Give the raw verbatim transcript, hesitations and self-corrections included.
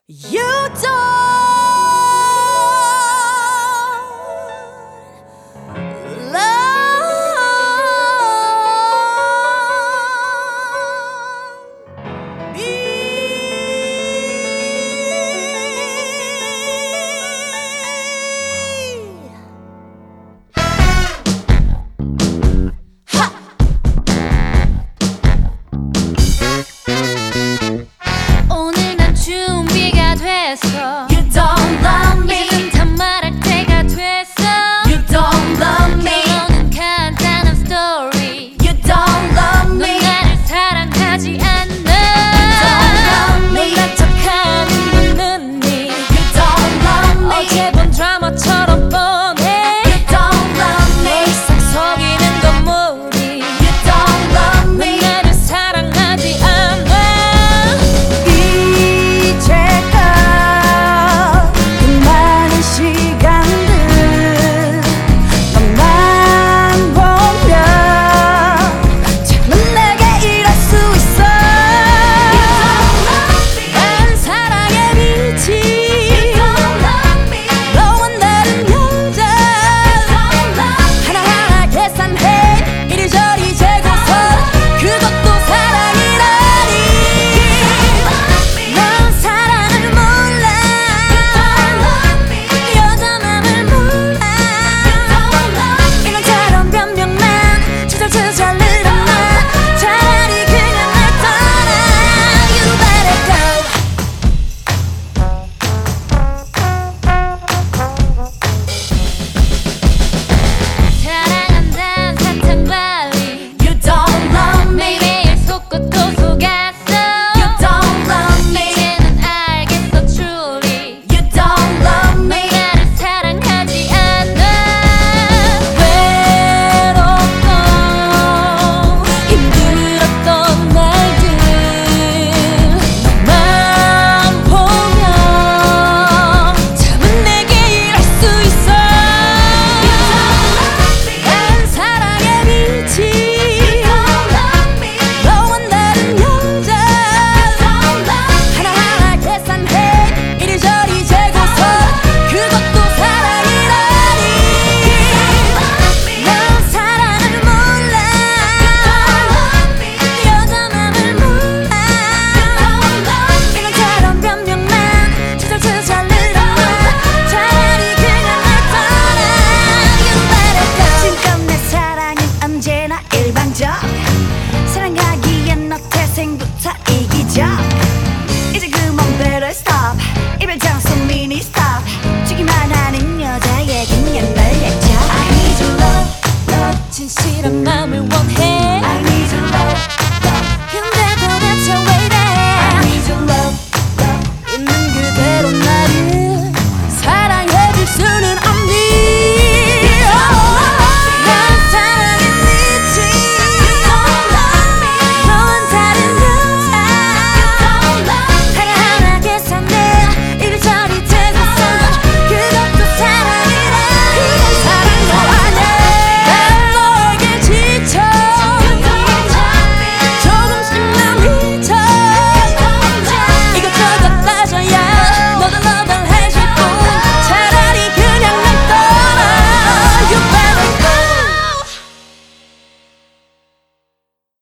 You don't love me. 오늘 난 준비가 됐어. You don't love me. 이젠 다 말할 때가 됐어. You don't love me. 결론은 간단한 스토리. You don't love 넌 me. 나를 사랑하지 않아. You don't love me. 넌난 척하는 눈이 You don't love me. 어제 본 드라마처럼 뻔해. You don't love 더 me. 이상 속이는 건 무리. You don't love 넌 me. 나를 사랑하지 않아. 이제껏 그 많은 시간들 너만 보면 참은 내게 이럴 수 있어. 난 사랑의 빛이 너와 다른 여자 하나하나 계산해 이리저리 재고서 그것도 사랑이라니. 넌 사랑을 몰라. 여자 맘을 몰라. 이런저런 변명만 주절주절 늘어나. 차라리 그냥 날 떠나. You better go. 사랑한다는 사탕 발리. You don't love me. 매일매일 속고 또 속았어. You don't love me. 이제는 알겠어 truly. You don't love 넌 me. 나를 사랑하지 않아. 외롭고 힘들었던 날들 너만 보면 참은 내게 이럴 수 있어. 난 사랑의 빛이 너와 다른 여자 하나하나 계산해 이리저리 재고서 그것도 사랑이라니. 넌 사랑을 몰라. 여자 맘을 몰라. 이런저런 변명만 주절주절 늘어나. 차라리 그냥 날 떠나. You better go. 지금 내 사랑은 언제나 일방적. 사랑하기엔 너 태생부터 이기적. 이제 그만 better stop.